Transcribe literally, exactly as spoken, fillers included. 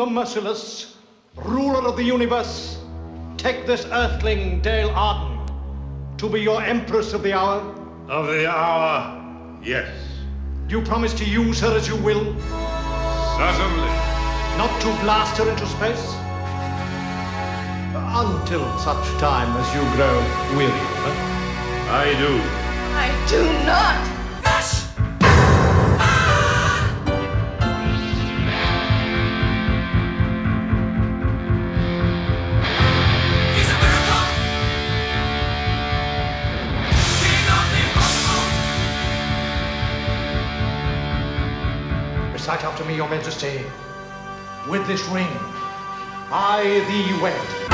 merciless, ruler of the universe, take this earthling, Dale Arden, to be your empress of the hour? Of the hour, yes. Do you promise to use her as you will? Certainly. Not to blast her into space? Until such time as you grow weary of her? I do. I do not. Hush! He's a miracle! King of the impossible! Recite after me, your majesty. With this ring, I thee wed.